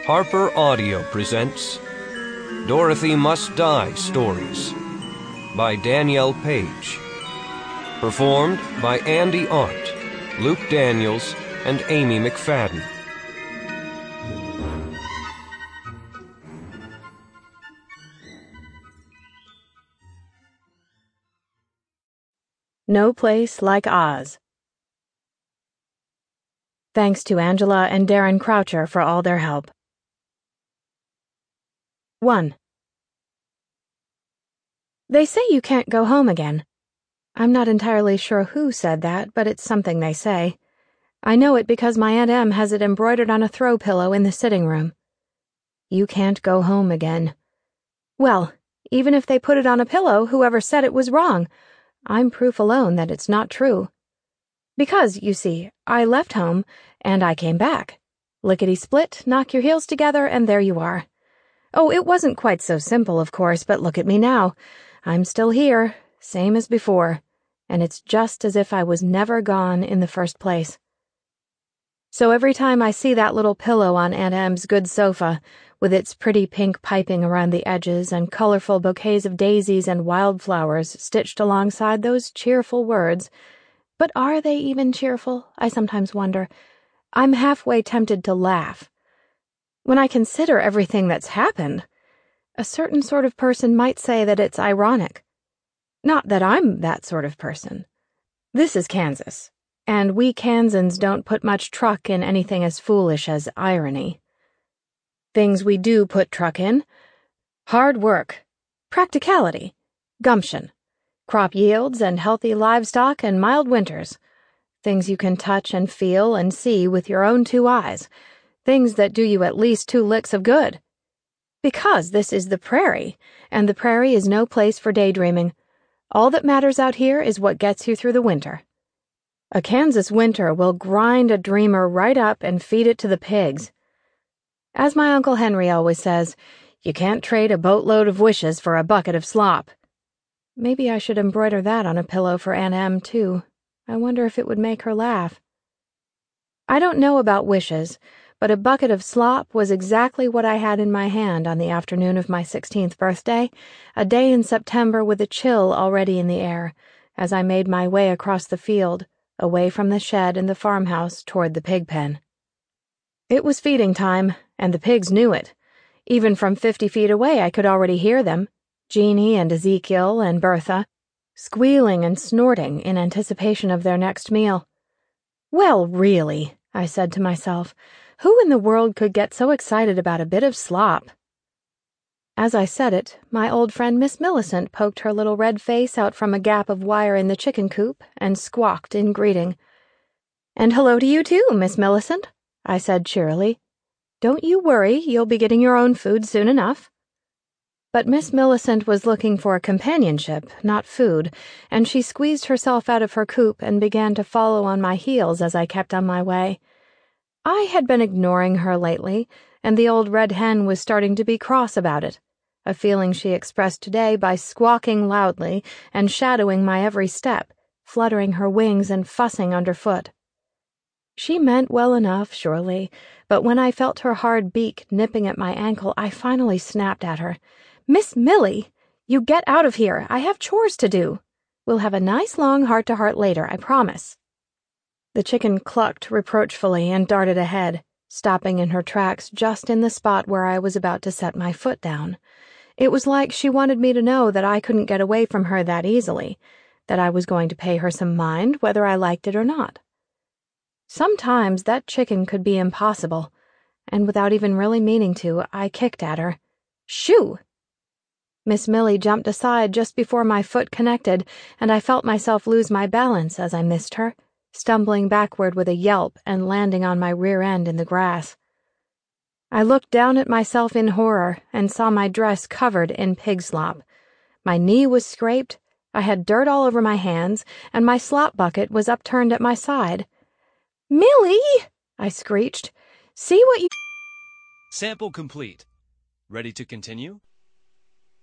Harper Audio presents Dorothy Must Die Stories by Danielle Page. Performed by Andy Arndt, Luke Daniels, and Amy McFadden. No Place Like Oz. Thanks to Angela and Darren Croucher for all their help. 1. They say you can't go home again. I'm not entirely sure who said that, but it's something they say. I know it because my Aunt Em has it embroidered on a throw pillow in the sitting room. You can't go home again. Well, even if they put it on a pillow, whoever said it was wrong. I'm proof alone that it's not true. Because, you see, I left home, and I came back. Lickety-split, knock your heels together, and there you are. Oh, it wasn't quite so simple, of course, but look at me now. I'm still here, same as before, and it's just as if I was never gone in the first place. So every time I see that little pillow on Aunt Em's good sofa, with its pretty pink piping around the edges and colorful bouquets of daisies and wildflowers stitched alongside those cheerful words, but are they even cheerful, I sometimes wonder, I'm halfway tempted to laugh. When I consider everything that's happened, a certain sort of person might say that it's ironic. Not that I'm that sort of person. This is Kansas, and we Kansans don't put much truck in anything as foolish as irony. Things we do put truck in: hard work, practicality, gumption, crop yields and healthy livestock and mild winters, things you can touch and feel and see with your own two eyes, things that do you at least 2 licks of good. Because this is the prairie, and the prairie is no place for daydreaming. All that matters out here is what gets you through the winter. A Kansas winter will grind a dreamer right up and feed it to the pigs. As my Uncle Henry always says, you can't trade a boatload of wishes for a bucket of slop. Maybe I should embroider that on a pillow for Aunt Em, too. I wonder if it would make her laugh. I don't know about wishes, but a bucket of slop was exactly what I had in my hand on the afternoon of my 16th birthday, a day in September with a chill already in the air, as I made my way across the field, away from the shed and the farmhouse toward the pig pen. It was feeding time, and the pigs knew it. Even from 50 feet away I could already hear them, Jeannie and Ezekiel and Bertha, squealing and snorting in anticipation of their next meal. Well, really, I said to myself, who in the world could get so excited about a bit of slop? As I said it, my old friend Miss Millicent poked her little red face out from a gap of wire in the chicken coop and squawked in greeting. "And hello to you too, Miss Millicent," I said cheerily. "Don't you worry, you'll be getting your own food soon enough." But Miss Millicent was looking for companionship, not food, and she squeezed herself out of her coop and began to follow on my heels as I kept on my way. I had been ignoring her lately, and the old red hen was starting to be cross about it, a feeling she expressed today by squawking loudly and shadowing my every step, fluttering her wings and fussing underfoot. She meant well enough, surely, but when I felt her hard beak nipping at my ankle, I finally snapped at her. "Miss Millie, you get out of here. I have chores to do. We'll have a nice long heart-to-heart later, I promise." The chicken clucked reproachfully and darted ahead, stopping in her tracks just in the spot where I was about to set my foot down. It was like she wanted me to know that I couldn't get away from her that easily, that I was going to pay her some mind whether I liked it or not. Sometimes that chicken could be impossible, and without even really meaning to, I kicked at her. Shoo! Miss Millie jumped aside just before my foot connected, and I felt myself lose my balance as I missed her, stumbling backward with a yelp and landing on my rear end in the grass. I looked down at myself in horror and saw my dress covered in pig slop. My knee was scraped, I had dirt all over my hands, and my slop bucket was upturned at my side. "Millie!" I screeched. "See what you—" Sample complete. Ready to continue?